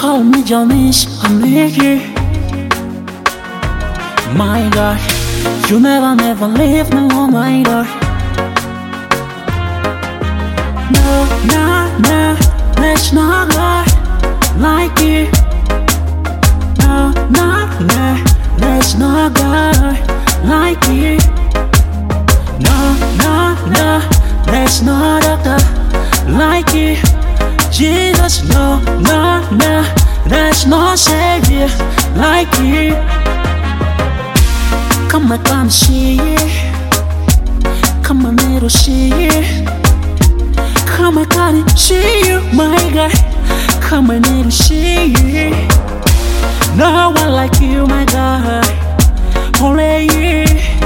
Call me Jonas, I'm here. My God, you never leave me, oh my God. No, there's no God like you. No, there's no God like you. No, there's no doctor like you. Jesus, no, there's no Savior like you. Come and see it. Come on, little see it. Come and see you, my God. Come and little see it. No one like you, my God. Only you,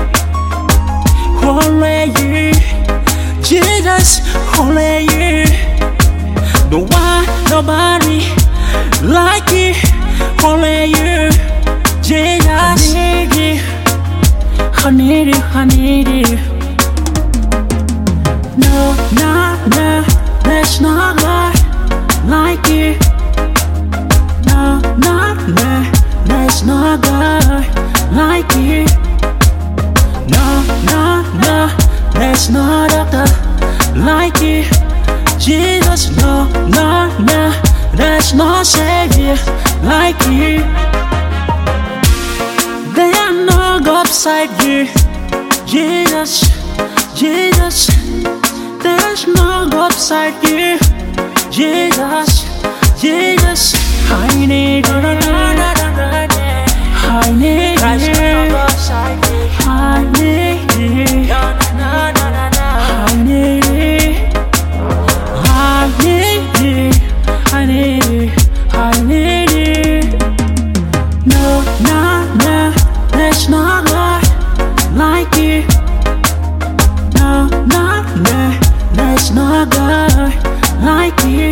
only you. Jesus, only you. No one, nobody like you, only you. Jesus, I need you, I need you. No, there's no God like you. No, there's no God like you. No, there's no doctor like you. Jesus, no, there's no Savior like you. There are no God beside you. Jesus, there's no God beside you. Jesus, I need you. I need you. I need you. I need you. I need you. No, there's no God like you. No, there's no God like you.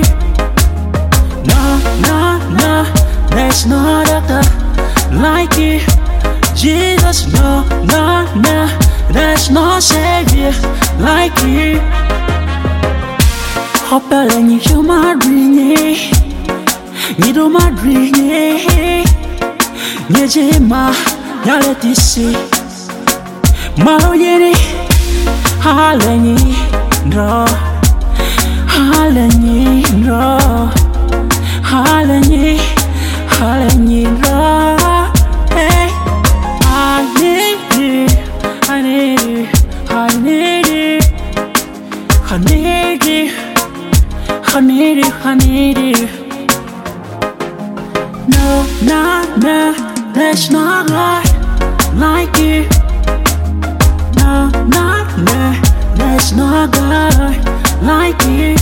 No, there's no doctor like you. Jesus, no, there's no Savior like you. Hopeless, you my dream. You do my dream. Nyejema, yaletisi. Maloyeni, halenyi, no. Halenyi, no. Halenyi, no. Hey, I need you. I need you. I need you. I need you. I need you. I need you. No, there's no God like you. No, there's no God like you.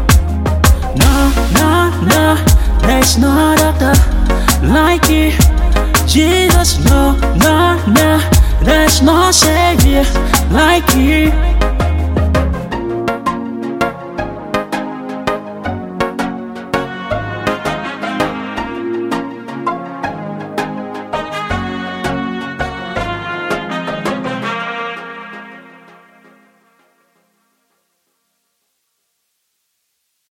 No, there's no doctor like you. Jesus, no, there's no Savior like you.